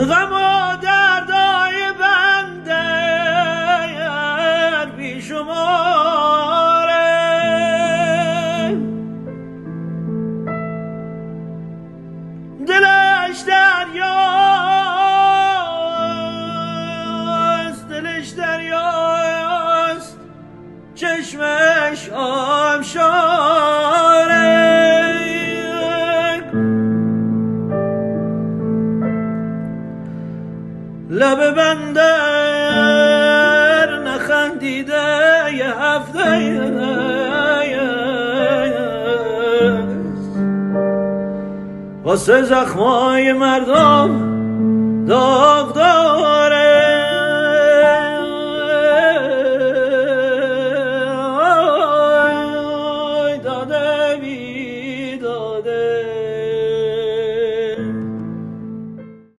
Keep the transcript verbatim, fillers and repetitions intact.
غم و دردای بنده بی شماره دلش دریاست دلش دریاست چشمش آبشاره لب بندر نخندیده یه هفته واسه زخمای مردم داغ